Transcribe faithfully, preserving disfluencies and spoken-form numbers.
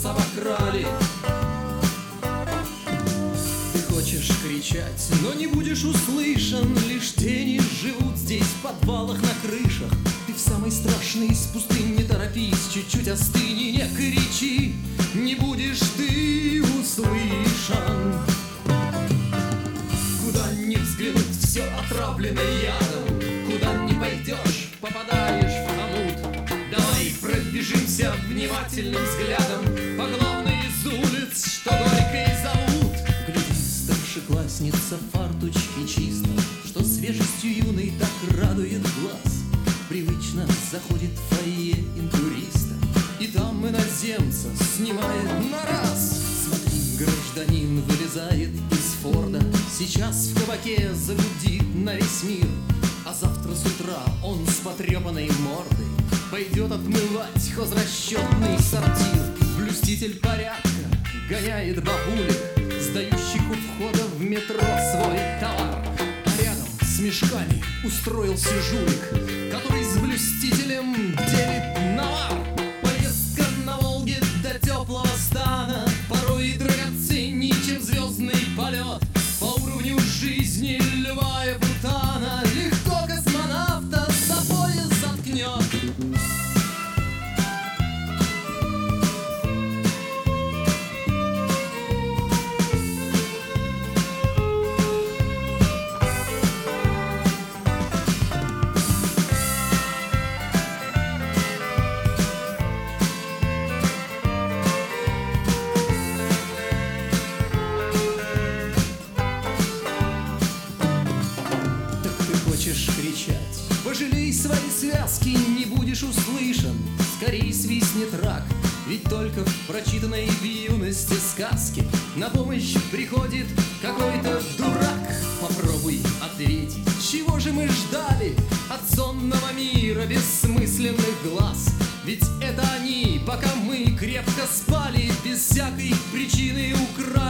обокрали. Ты хочешь кричать, но не будешь услышан. Лишь тени живут здесь в подвалах, на крышах. Ты в самой страшной из пустынь не торопись, чуть-чуть остынь и не кричи, не будешь ты услышан. Куда ни взглянуть, все отравлено ядом. Куда ни пойдешь, попадаешь в хомут. Давай пробежимся внимательным взглядом по главной из улиц, что горькой зовут. Гляди, старшеклассница в фартучке чисто, что свежестью юной так радует глаз. Привычно заходит в фойе интуриста, и там иноземца снимает на раз. Смотри, гражданин вылезает из Форда, сейчас в кабаке загудит на весь мир. А завтра с утра он с потрепанной мордой пойдет отмывать хозрасчетный сортир. Блюститель порядка гоняет бабулек, сдающих у входа в метро свой товар. А рядом с мешками устроился жулик, который с блюстителем делит навар. Поездка на Волге до теплого стана порой и драгоценней, чем звездный полет. По уровню жизни любая путана легко космонавта за пояс заткнет. Кричать, пожалей свои связки, не будешь услышан. Скорей свистнет рак, ведь только в прочитанной в юности сказке на помощь приходит какой-то дурак. Попробуй ответить, чего же мы ждали от сонного мира бессмысленных глаз? Ведь это они, пока мы крепко спали, без всякой причины украли